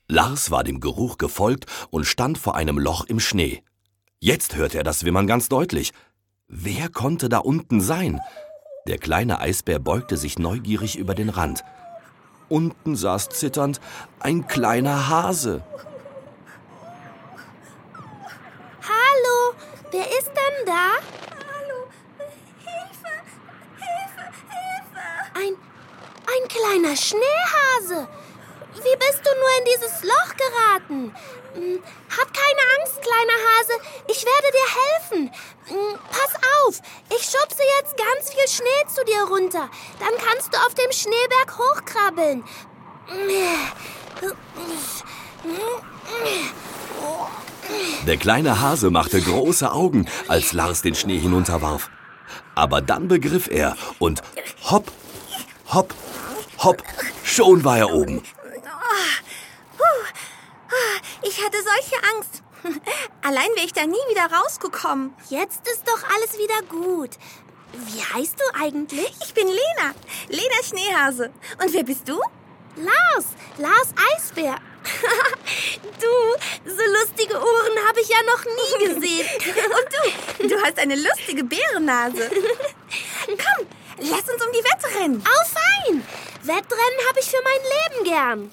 Lars war dem Geruch gefolgt und stand vor einem Loch im Schnee. Jetzt hörte er das Wimmern ganz deutlich. Wer konnte da unten sein? Der kleine Eisbär beugte sich neugierig über den Rand. Unten saß zitternd ein kleiner Hase. Hallo, wer ist denn da? Hallo, Hilfe, Hilfe, Hilfe! Ein kleiner Schneehase. Wie bist du nur in dieses Loch geraten? Hab keine Angst, kleiner Hase. Ich werde dir helfen. Pass auf, ich schubse jetzt ganz viel Schnee zu dir runter. Dann kannst du auf dem Schneeberg hochkrabbeln. Der kleine Hase machte große Augen, als Lars den Schnee hinunterwarf. Aber dann begriff er und hopp, hopp, hopp, schon war er oben. Ich hatte solche Angst. Allein wäre ich da nie wieder rausgekommen. Jetzt ist doch alles wieder gut. Wie heißt du eigentlich? Ich bin Lena. Lena Schneehase. Und wer bist du? Lars Eisbär. Du, so lustige Ohren habe ich ja noch nie gesehen. Und du hast eine lustige Bärennase. Komm, lass uns um die Wette rennen. Au fein! Wettrennen habe ich für mein Leben gern.